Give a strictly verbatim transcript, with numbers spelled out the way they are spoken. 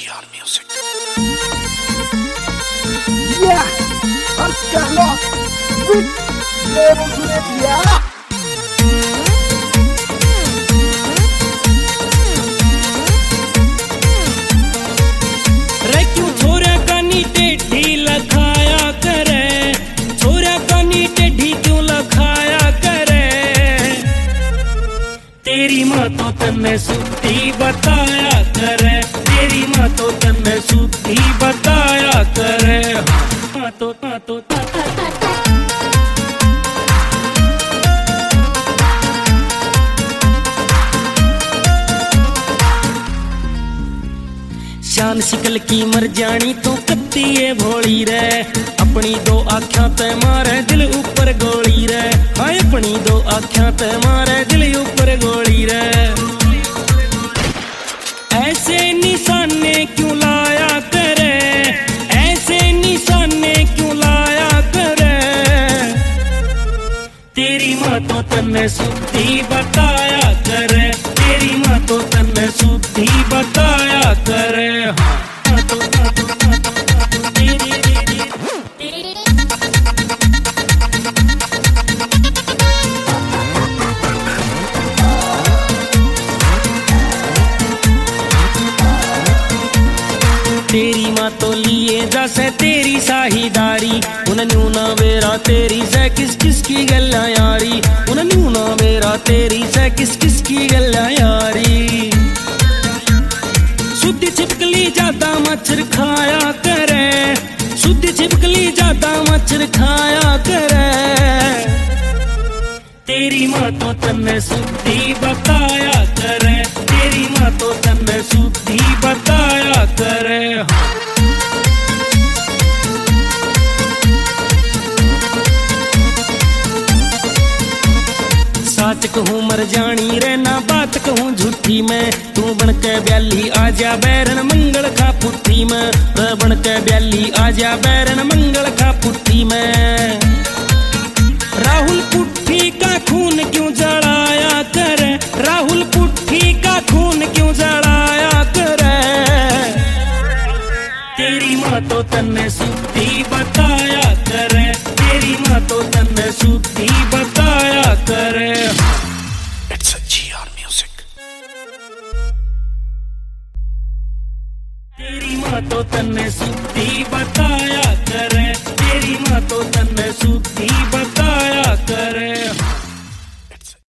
P R Music. Yeah, Ascalon with Revolutionary. रे क्यों छोरा कानी टेढ़ी लखाया करे, छोरा कानी टेढ़ी क्यों लखाया करे। तेरी माँ तो तन्ने सुधी बताया करे, तेरी माँ तो तन्ने सुधी बताया करे। माँ तो माँ तो ता ता ता ता। शान शिकल की मर जानी तो कत्ती ये भोली रे, अपनी दो आँखों ते मारे दिल ऊपर गोली रे। हाय अपनी दो आँखों ते मारे दिल ऊपर गोली रे। ऐसे निशाने क्यों लाया करे, ऐसे निशाने क्यों लाया करे। तेरी माँ तो तन्ने सुधी बताया करे, तेरी माँ तो तन्ने सुधी बताया करे। हाँ तो हाँ तो हाँ तो हाँ तो तेरी तेरी माँ तो लिए जैसे तेरी साहीदारी, उन्हें ना मेरा तेरी से किस किस की गल्ला यारी, उन्हें ना मेरा तेरी से किस किस की गल्ला यारी। शुद्ध छिपकली ज्यादा मच्छर खाया करे, शुद्ध छिपकली ज्यादा मच्छर खाया करे। तेरी माँ तो तन्ने सुधी बताया करे, तेरी माँ तो तन्ने सुधी बताया करे। साच कहूँ मर जानी रे ना बात कहूँ झूठी मैं, तू बन के ब्याली आजा बैरन मंगल खा पुट्ठी में, बन के ब्याली आजा बैरन मंगल खा पुट्ठी में।